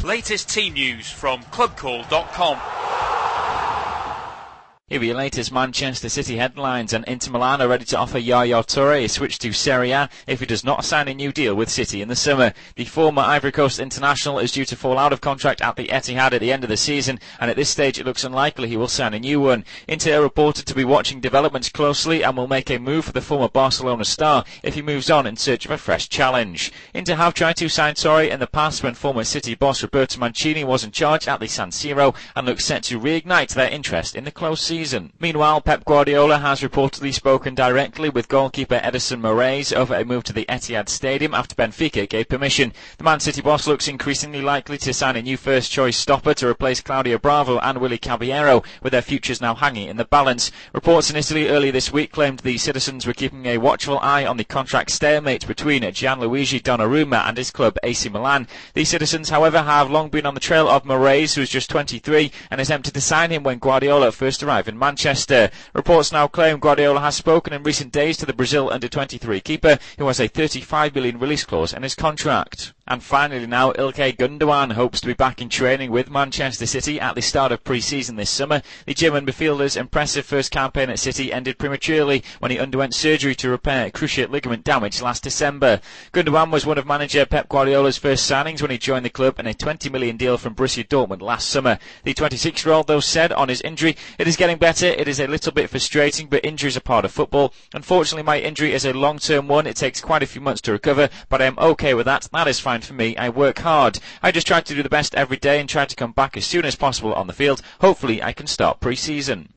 Latest team news from clubcall.com. Here are your latest Manchester City headlines, and Inter Milan are ready to offer Yaya Toure a switch to Serie A if he does not sign a new deal with City in the summer. The former Ivory Coast international is due to fall out of contract at the Etihad at the end of the season, and at this stage it looks unlikely he will sign a new one. Inter are reported to be watching developments closely and will make a move for the former Barcelona star if he moves on in search of a fresh challenge. Inter have tried to sign Toure in the past when former City boss Roberto Mancini was in charge at the San Siro, and looks set to reignite their interest in the close season. Meanwhile, Pep Guardiola has reportedly spoken directly with goalkeeper Edison Moraes over a move to the Etihad Stadium after Benfica gave permission. The Man City boss looks increasingly likely to sign a new first-choice stopper to replace Claudio Bravo and Willy Caballero, with their futures now hanging in the balance. Reports in Italy earlier this week claimed the citizens were keeping a watchful eye on the contract stalemate between Gianluigi Donnarumma and his club AC Milan. The citizens, however, have long been on the trail of Moraes, who is just 23 and is tempted to sign him when Guardiola first arrived in Manchester. Reports now claim Guardiola has spoken in recent days to the Brazil under-23 keeper, who has a £35 million release clause in his contract. And finally now, Ilkay Gundogan hopes to be back in training with Manchester City at the start of pre-season this summer. The German midfielder's impressive first campaign at City ended prematurely when he underwent surgery to repair cruciate ligament damage last December. Gundogan was one of manager Pep Guardiola's first signings when he joined the club in a $20 million deal from Borussia Dortmund last summer. The 26-year-old, though, said on his injury, "It is getting better, it is a little bit frustrating, but injuries are part of football. Unfortunately, my injury is a long-term one, it takes quite a few months to recover, but I am okay with that, that is fine for me, I work hard. I just try to do the best every day and try to come back as soon as possible on the field. Hopefully I can start pre-season."